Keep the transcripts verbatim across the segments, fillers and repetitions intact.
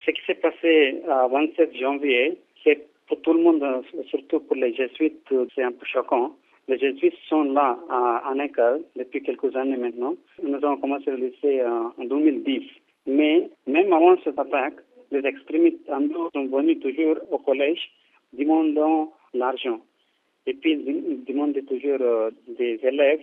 Ce qui s'est passé à vingt-sept janvier, c'est pour tout le monde, surtout pour les jésuites, c'est un peu choquant. Les jésuites sont là à, en école depuis quelques années maintenant. Nous avons commencé le lycée en deux mille dix. Mais même avant cette attaque, les extrémistes hindous sont venus toujours au collège demandant l'argent. Et puis ils demandaient toujours euh, des élèves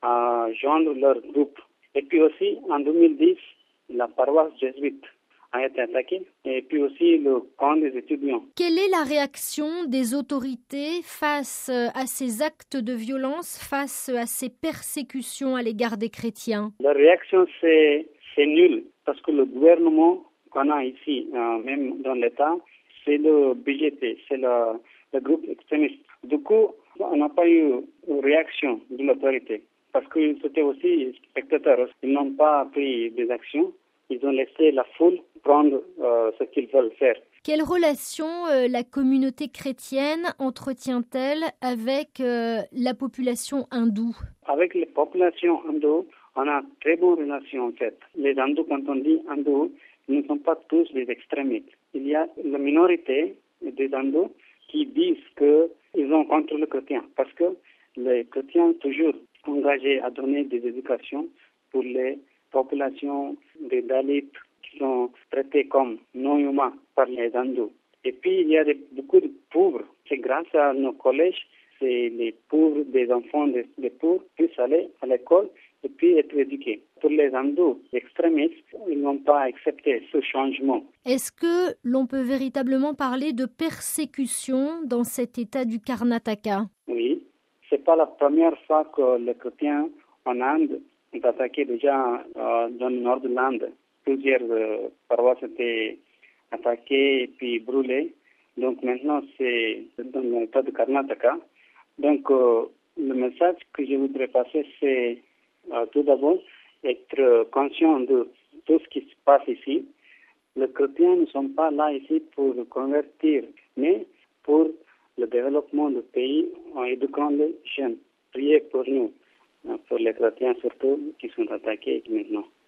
à joindre leur groupe. Et puis aussi, en deux mille dix, la paroisse jésuite a été attaquée, et puis aussi le camp des étudiants. Quelle est la réaction des autorités face à ces actes de violence, face à ces persécutions à l'égard des chrétiens? La réaction, c'est, c'est nul, parce que le gouvernement qu'on a ici, euh, même dans l'État, c'est le B J P, c'est le, le groupe extrémiste. Du coup, on n'a pas eu une réaction de l'autorité, parce qu'ils étaient aussi spectateurs. Ils n'ont pas pris des actions. Ils ont laissé la foule prendre euh, ce qu'ils veulent faire. Quelle relation euh, la communauté chrétienne entretient-elle avec euh, la population hindoue? Avec les populations hindoues, on a très bonne relation en fait. Les hindous, quand on dit hindous, ils ne sont pas tous des extrémistes. Il y a la minorité des hindous qui disent qu'ils sont contre le chrétien, parce que les chrétiens sont toujours engagés à donner des éducations pour les populations des Dalits qui sont traités comme non humains par les hindous. Et puis il y a des, beaucoup de pauvres. C'est grâce à nos collèges, c'est les pauvres, des enfants des, des pauvres puissent aller à l'école et puis être éduqués. Pour les hindous extrémistes, ils n'ont pas accepté ce changement. Est-ce que l'on peut véritablement parler de persécution dans cet état du Karnataka? Oui, c'est pas la première fois que les chrétiens en Inde ont attaqué déjà euh, dans le nord de l'Inde. Plusieurs euh, paroisses étaient attaquées et puis brûlées. Donc maintenant, c'est dans l'état de Karnataka. Donc euh, le message que je voudrais passer, c'est euh, tout d'abord être conscient de tout ce qui se passe ici. Les chrétiens ne sont pas là ici pour convertir, mais pour le développement du pays en éduquant les jeunes. Priez pour nous, pour les chrétiens surtout qui sont attaqués maintenant.